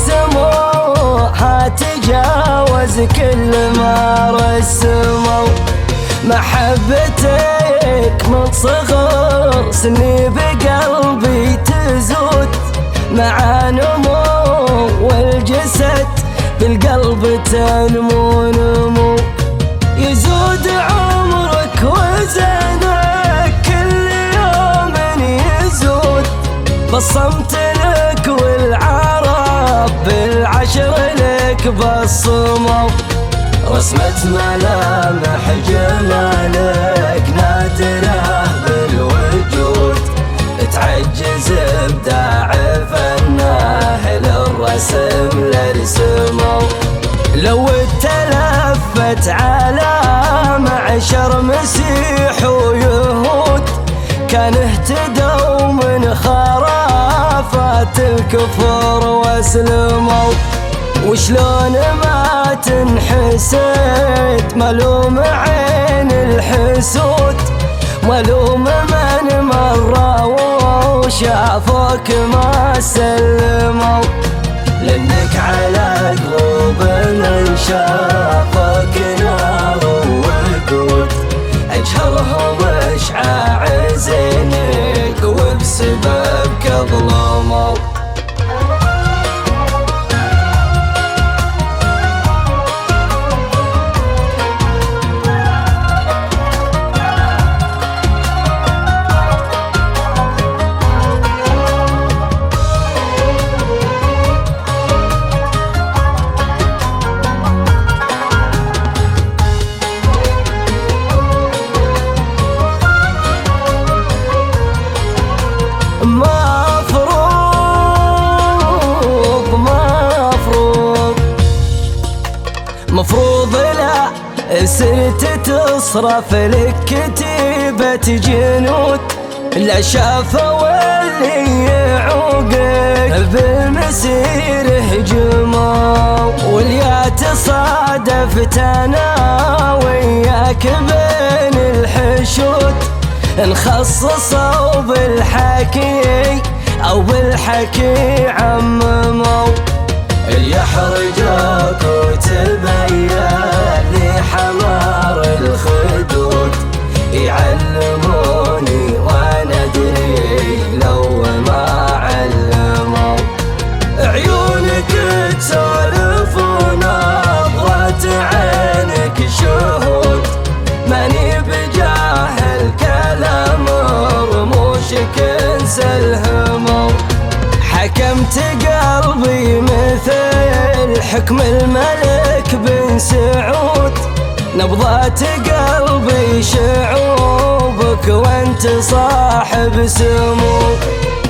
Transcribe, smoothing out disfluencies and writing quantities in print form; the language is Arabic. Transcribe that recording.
رسموها تجاوز كل ما رسموا. محبتك من صغر سني بقلبي تزود، مع نمو والجسد بالقلب تنمو نمو. يزود عمرك وزنك كل يوم يزود، بصمت لك والعرب بالعشر لك بصموا. رسمة ملامح جمالك نادرة بالوجود، تعجز ابداع فناه للرسم لرسموا. لو اتلفت على معشر مسيح ويهود، كان اهتدوا من خرافات الكفر واسلموا. وشلون ما تنحسد ملوم عين الحسود، ملوم من مرة وشافوك ما سلموا. لأنك على قلوب من شافوك نار ووقود، أجهرهم إشعاع زينك وبسببك ظلموا. مفروض لا صرت تصرف لك كتيبة جنود، لا شافوا اللي يعوقك بالمسير هجموا. واليا تصادفت انا وياك بين الحشود، نخصصوا بالحكي او بالحكي عمموا. يحرجوك وتبين لي حمار الخدود، يعلموني وانا ادري لو ما علموا. عيونك تسولف ونظرة عينك شهود، ماني بجاهل كلام رموشك انسى الهموا. حكمت قلبي مثل حكم الملك بن سعود، نبضات قلبي شعوبك وانت صاحب سمو.